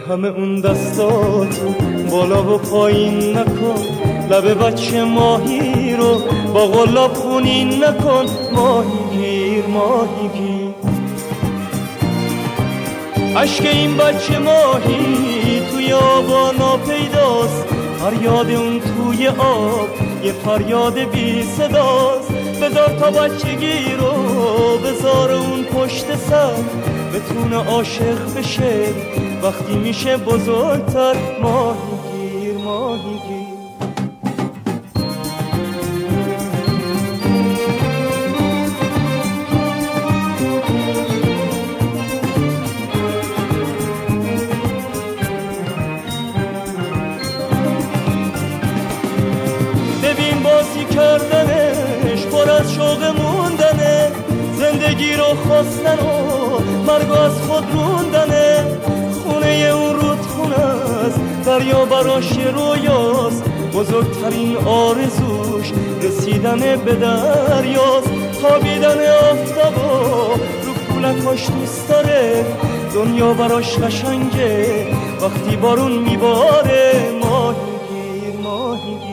همه اون دستاتو بالا و پایین نکن، لب بچه ماهی رو با قلاب خونین نکن. ماهیگیر ماهیگیر، عشق این بچه ماهی توی آبا ناپیداست، فریاد اون توی آب یه فریاد بی صداست. بذار تا بچگی رو بذار اون پشت سر، بتونه عاشق بشه وقتی میشه بزرگتر. ماهیگیر ماهیگیر، ببین بازی کردنش پر از شوق موندنه، زندگی رو خواستن و مرگ از خود روندنه. خونه اون رودخونه است، دریا براش رویاست، بزرگترین آرزوش رسیدن به دریاست. خوابیدن آفتابا رو پولکاش دوست داره، دنیا براش قشنگه وقتی بارون میباره. ماهیگیر ماهیگیر،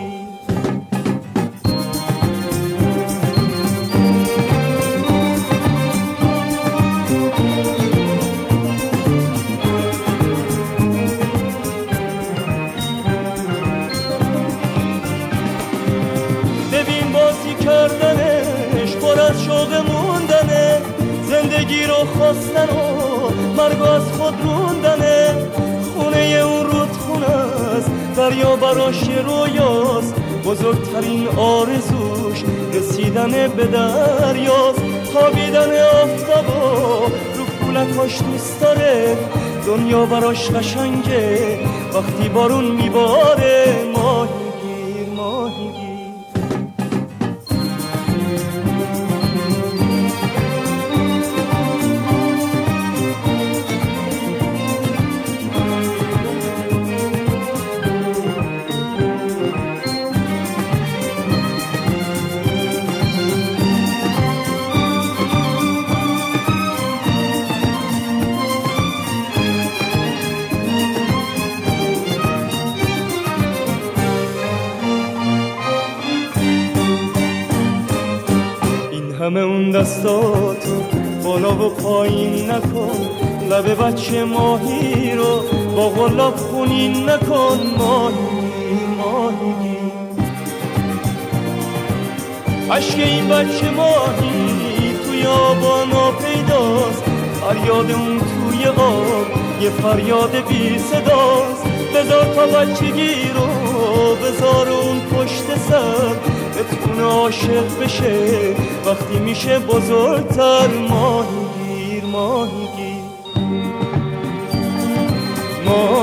کردنش پر از شوق موندنه، زندگی رو خواستن و مرگ از خود روندنه. خونه اون رودخونه است، دریا براش رویاست، بزرگترین آرزوش رسیدن به دریاست. خوابیدن آفتابا رو پولکاش دوست داره، دنیا براش قشنگه وقتی بارون میباره. ماهیگیر ماهیگیر، همه اون دستاتو بالا و پایین نکن، لب بچه ماهی رو با قلاب خونین نکن. ماهیگیر ماهیگیر، عشق این بچه ماهی توی آبا ناپیداست، فریاد اون توی آب یه فریاد بی صداست. بذار تا بچگی رو بذار اون پشت سر، بتونه عاشق بشه وقتی میشه بزرگتر. ماهیگیر ماهیگیر